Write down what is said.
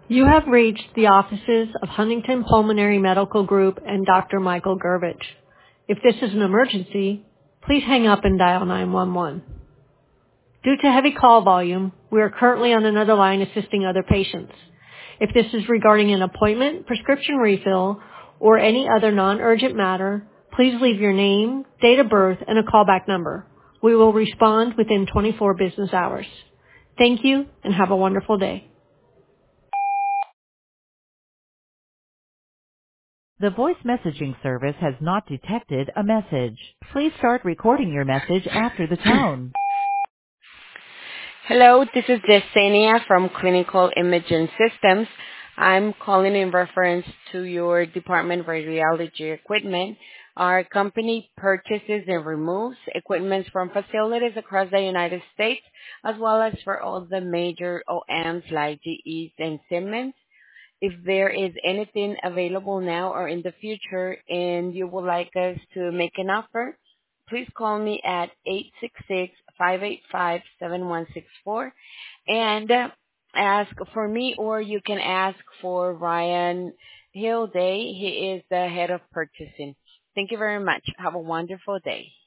You have reached the offices of Huntington Pulmonary Medical Group and Dr. Michael Gervich. If this is an emergency, please hang up and dial 911. Due to heavy call volume, we are currently on another line assisting other patients. If this is regarding an appointment, prescription refill, or any other non-urgent matter, please leave your name, date of birth, and a callback number. We will respond within 24 business hours. Thank you and have a wonderful day. The voice messaging service has not detected a message. Please start recording your message after the tone. Hello, this is Yesenia from Clinical Imaging Systems. I'm calling in reference to your Department of Radiology equipment. Our company purchases and removes equipment from facilities across the United States, as well as for all the major OEMs like GE and Siemens. If there is anything available now or in the future and you would like us to make an offer, please call me at 866-585-7164 and ask for me, or you can ask for Ryan Hilday. He is the head of purchasing. Thank you very much. Have a wonderful day.